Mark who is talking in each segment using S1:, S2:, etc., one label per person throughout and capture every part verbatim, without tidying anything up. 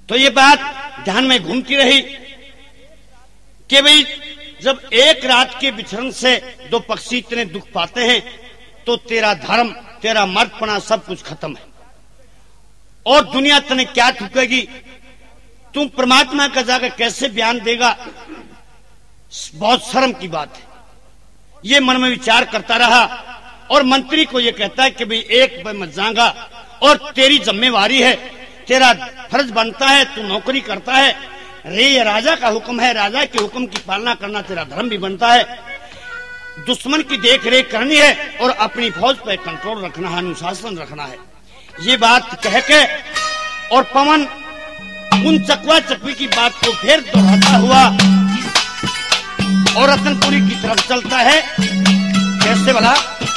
S1: तो ये बात ध्यान में घूमती रही कि भाई जब एक रात के बिछड़न से दो पक्षी इतने दुख पाते हैं तो तेरा धर्म, तेरा मर्दपना सब कुछ खत्म है और दुनिया तने क्या ठुकेगी। तुम परमात्मा का जाकर कैसे बयान देगा, बहुत शर्म की बात है। ये मन में विचार करता रहा और मंत्री को ये कहता है कि भाई एक बार मत जाऊंगा और तेरी जिम्मेवारी है, तेरा फर्ज बनता है, तू नौकरी करता है रे, ये राजा का हुक्म है, राजा के हुक्म की पालना करना तेरा धर्म भी बनता है। दुश्मन की देख रेख करनी है और अपनी फौज पर कंट्रोल रखना है, अनुशासन रखना है। ये बात कह के और पवन उन चकवा चकवी की बात को फिर दोहराता हुआ और रतनपुरी की तरफ चलता है। कैसे भला?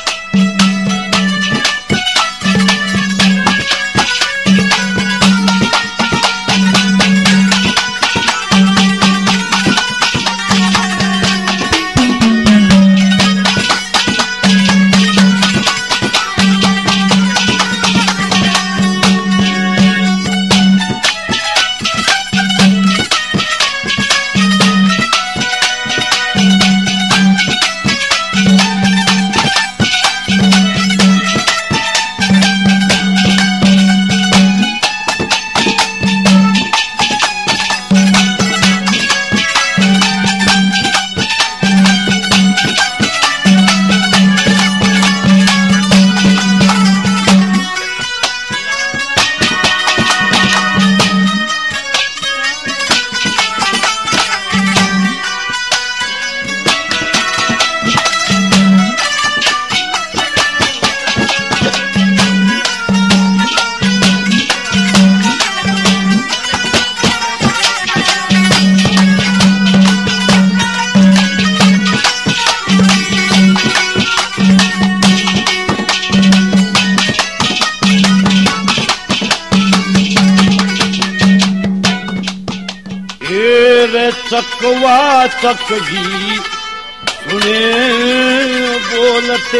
S1: चकवा चकवी सुने बोलते,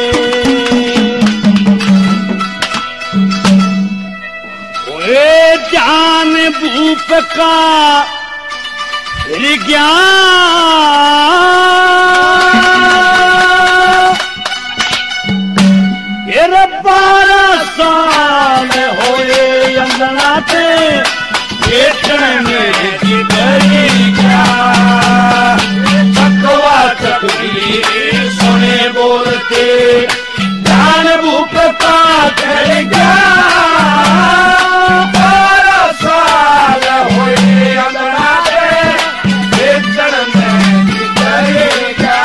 S1: ओए जान भूप का फिर गया ये बारह साल होए अंगनाते चकवा चकवी सुने बोलते, जान भूप का कर गया बारह साल होए अंगनाते बेचड़ में करेगा।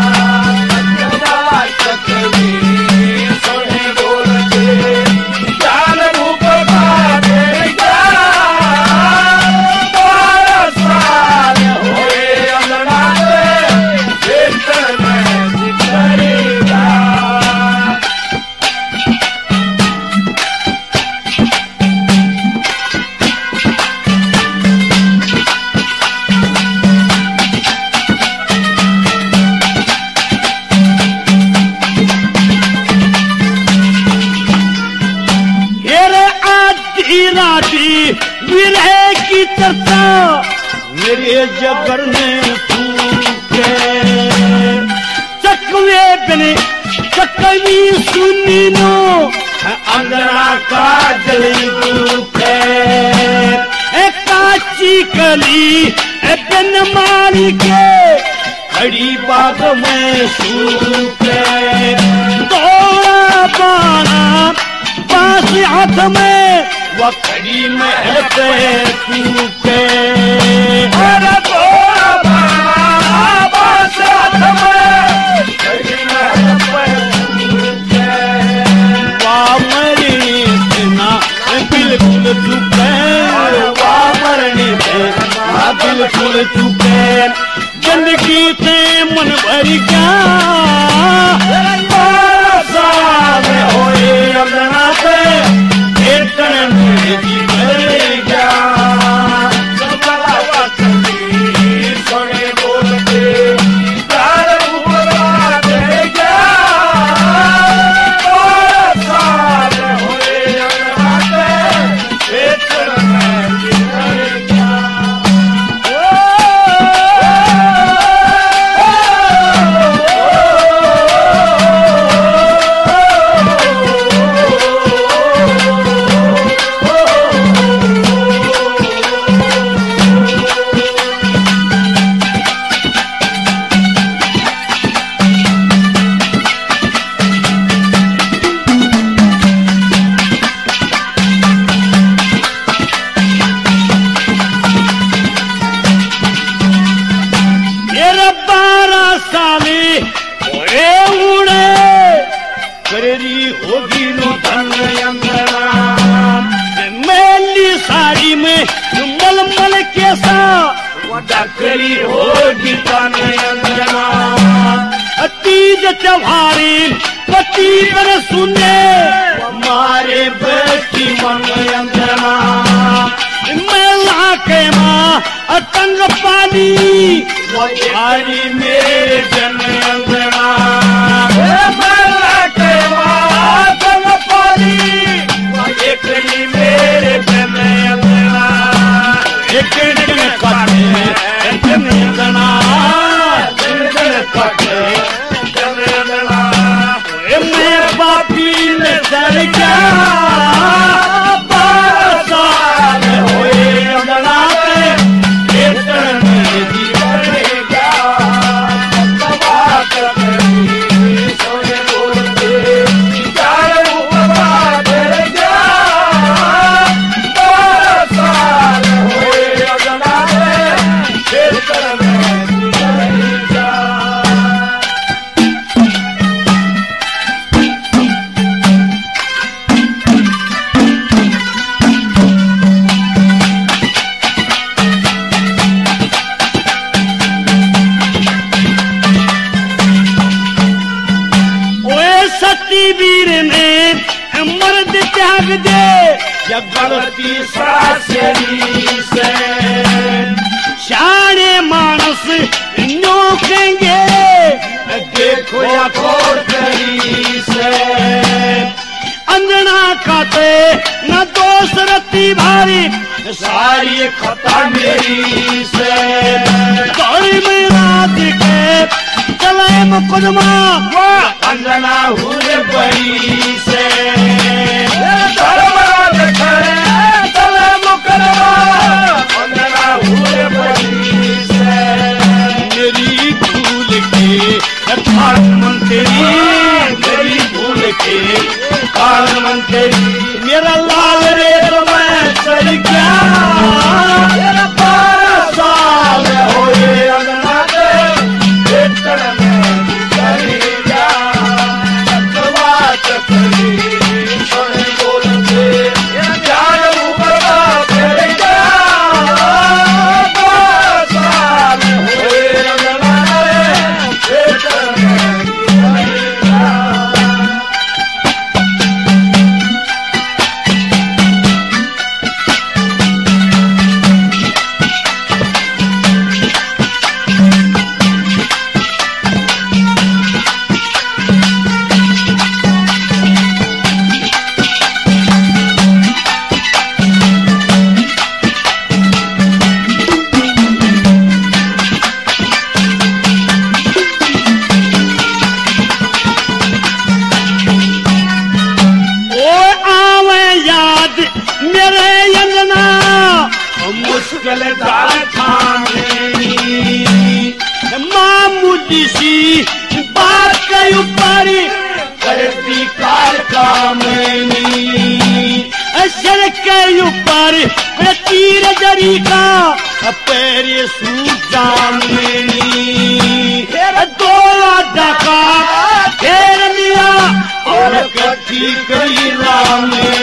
S1: चकवा चकवी सुने बोलते, जान भूप का कर गया विरह की चर्चा मेरे जगर में फूके, चकवे बने चकवी सुनी नो अंगना का जली दुखे, काची कली बिन मारी के खड़ी बाग में सूखे, दौड़ा बाना पास हाथ में वो खड़ी महल पे टूटे, अरे दौड़ा बाना पास हाथ में खड़ी महल पे टूटे, वामरी बिना बिल्कुल चुके, वामरनी बिना बिल्कुल चुके, जिंदगी से मन भर गया साल होए अंगना पे कीर्तन मेरी भर गया। चकवा चकवी सुने बोलते, जान भूप का कर गया साल होए अंगना पे कीर्तन मेरी में मलमल कैसा
S2: डकरी होगी तन अंजना
S1: तीज त्योहारी पति पर सुने
S2: मारे बेटी मन अंजना
S1: मेला के माँ अतंग पानी
S2: हरी मेरे जन अंजना मेला के माँ तंग पानी एकड़ी मेरे जन अंजना
S1: एक दिन काटे जन अंजना
S2: जन कटे जन अंजना
S1: मैं पापी में डर गया
S2: बारह साल होए अंजना के खेतन में जीवनेगा बात करी सोने बोलते चार बात जा बारह साल होए अंजना के खेतन में जीवनेगा
S1: वीर ने मर्द त्याग दे
S2: गलती सासरी से
S1: शाने मानस नोखेंगे
S2: देखो या कोटरी से
S1: अंजना खाते न दोष रती भारी
S2: सारी खता मेरी से
S1: गौरी में रात के चले मुकदमा
S2: अंजना हुए बड़ी से दरबार खड़े चले मुकदमा अंजना हुए बड़ी से
S1: मेरी भूल के प्रधानमंत्री
S2: मेरी भूल के प्रधानमंत्री
S1: मेरा लाल रे तो मैं चल गया
S2: मेरा बारह साल होए अंजना के खेतन में करेगा बात करी सोने बोलते जान ऊपर बात करेगा बारह साल होए अंजना के खेतन में करेगा मुश्किल दाल खाने
S1: मामूली सी बात के ऊपर
S2: करती कार कामनी
S1: सर के ऊपर तीर जरी का पैर सूख जामनी दो डका घेर लिया
S2: और कटी कई राम